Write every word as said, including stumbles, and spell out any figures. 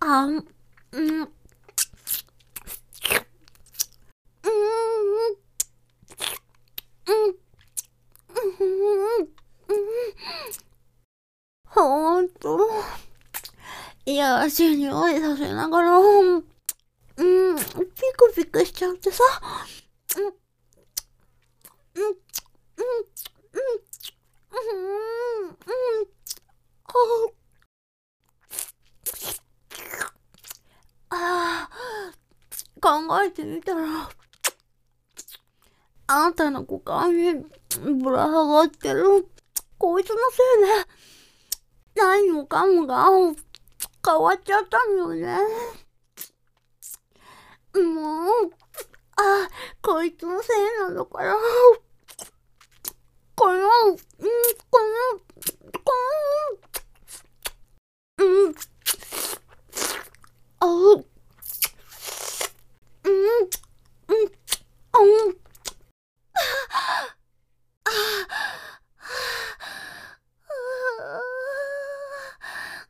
あ、うん、うん、うん、うん、うん、ほんと、いやらしい匂いさせながら、うん、ピクピクしちゃってさ、うん、うん、うん、うん、うん、うん、ああ、考えてみたら、あんたの股間にぶら下がってる、こいつのせいで、何もかもが変わっちゃったのよね。もう、あ、こいつのせいなのかな。この、うん、この、こ